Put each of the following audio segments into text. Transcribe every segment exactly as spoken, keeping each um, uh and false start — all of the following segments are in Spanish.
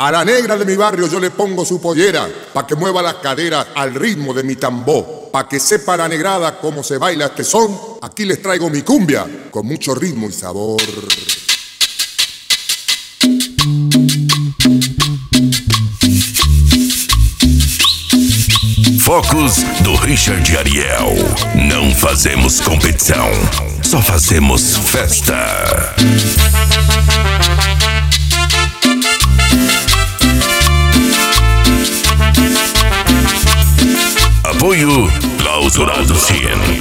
A la negra de mi barrio yo le pongo su pollera, pa' que mueva las caderas al ritmo de mi tambor. Pa' que sepa la negrada cómo se baila este son, aquí les traigo mi cumbia, con mucho ritmo y sabor. Focos do Richard e Ariel. Não fazemos competição, só fazemos festa. Apoio Clausurado cien.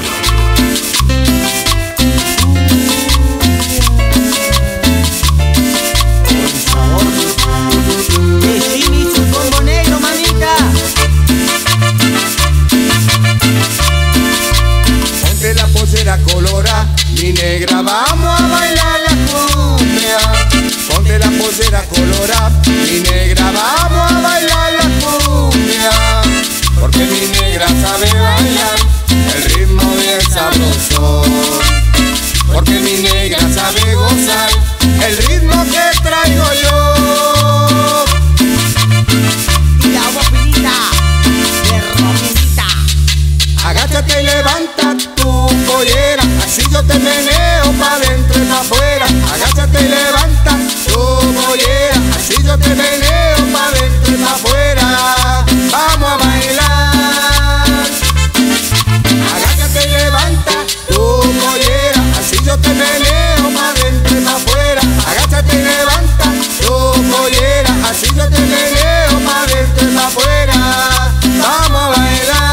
Colora, mi negra, vamos a bailar la cumbia. Ponte la pollera colora, mi negra, vamos a bailar la cumbia. Porque mi negra sabe bailar el ritmo bien sabroso. Porque mi negra sabe gozar el ritmo que traigo yo. Y la bobinita de Robinita. Agáchate y levanta tu pollera, así yo te meneo pa' dentro y pa' afuera. Agáchate y levanta tu pollera, así yo te meneo pa' dentro y pa' afuera. Vamos a bailar. Agáchate y levanta tu pollera, así yo te meneo pa' dentro y pa' afuera. Agáchate y levanta tu pollera, así yo te meneo pa' dentro y pa' afuera. Vamos a bailar.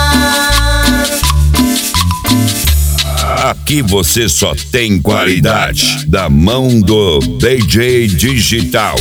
Aqui você só tem qualidade da mão do D J Digital.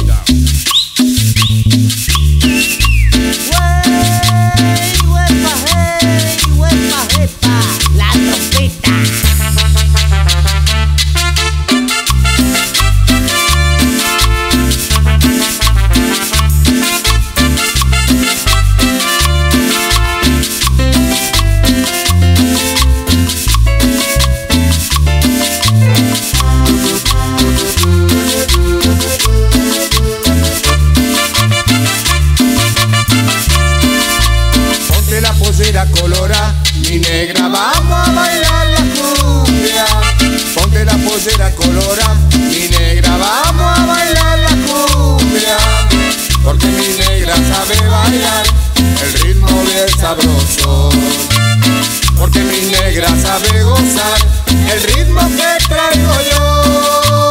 Colora, mi negra, vamos a bailar la cumbia. Ponte la pollera colora, mi negra, vamos a bailar la cumbia. Porque mi negra sabe bailar el ritmo bien sabroso. Porque mi negra sabe gozar el ritmo que traigo yo.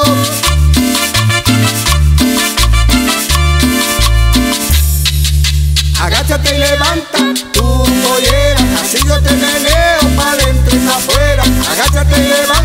Agáchate y levanta tu pollera, así yo te meneo pa' dentro y pa' afuera. Agáchate y levanta